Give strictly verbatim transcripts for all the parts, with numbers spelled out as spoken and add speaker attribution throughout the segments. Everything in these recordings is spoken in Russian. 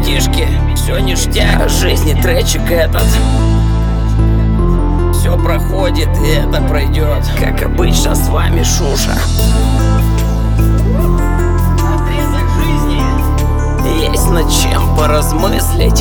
Speaker 1: ребятишки, все ништяк. Жизни тречик этот. Все проходит, и это пройдет. Как обычно, с вами Шуша. Есть над чем поразмыслить.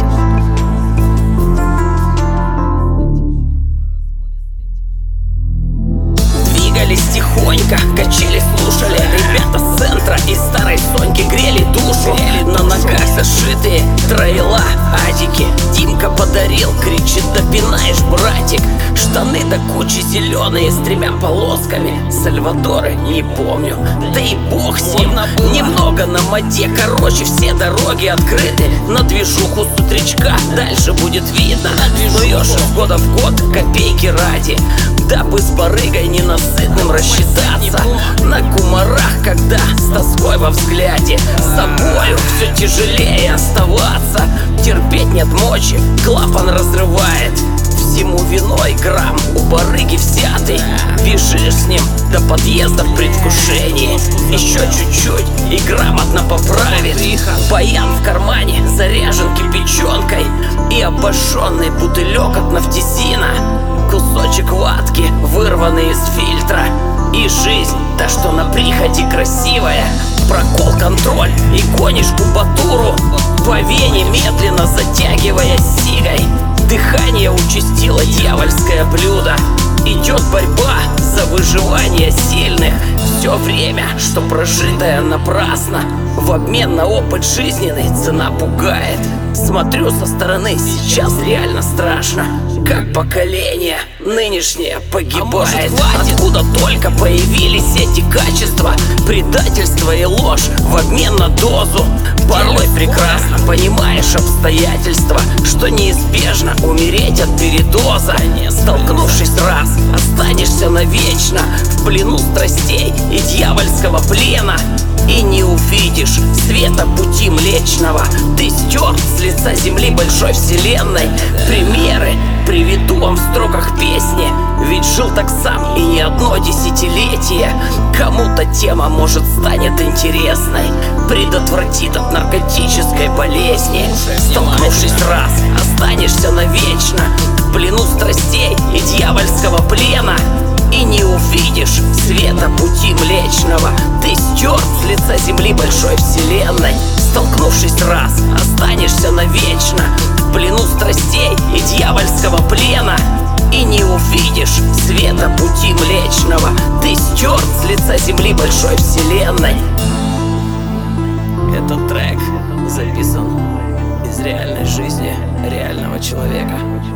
Speaker 1: Двигались тихонько, качели слушали. Ребята с центра из старой Соньки грели душу. На ногах зашитые троила адики. Димка подарил, кричит: да пинаешь, братик. Штаны до кучи зеленые с тремя полосками. Сальвадоры не помню, да и бог с ним. Немного на моде, короче, все дороги открыты. На движуху с утречка дальше будет видно. Плывешь из года в год копейки ради, дабы с барыгой ненасытным рассчитаться. На кумарах, когда с тоской во взгляде, с собою все тяжелее оставаться. Терпеть нет мочи, клапан разрывает. Всему виной грамм у барыги взятый. Бежишь с ним до подъезда в предвкушении. Еще чуть-чуть и грамотно поправит. Баян в кармане заряжен кипяченкой и обожженный бутылек от нафтизина. Кусочек ватки, вырванный из фильтра. И жизнь, та что на приходе красивая. Прокол, контроль и гонишь кубатуру по вене, медленно затягивая сигой. Дыхание участило дьявольское блюдо. Идет борьба за выживание сильных. Все время, что прожитое напрасно, в обмен на опыт жизненный цена пугает. Смотрю со стороны, сейчас реально страшно, как поколение нынешнее погибает. А откуда только появились эти качества? Предательство и ложь в обмен на дозу. Порой прекрасно понимаешь обстоятельства, что неизбежно умереть от передоза. Столкнувшись раз, останешься навечно в плену страстей и дьявольского плена. И не увидишь света пути Млечного. Ты стер с лица земли большой вселенной. Примеры приведу вам в строках песни, ведь жил так сам и не одно десятилетие. Кому-то тема, может, станет интересной, предотвратит от наркотической болезни. Столкнувшись раз, останешься навечно в плену страстей и дьявольского плена. И не увидишь света пути Млечного. Ты стер с лица земли большой вселенной. Столкнувшись раз, останешься навечно в плену страстей и дьявольского плена. И не увидишь света пути Млечного. Ты стер с лица земли большой вселенной. Этот трек записан из реальной жизни реального человека.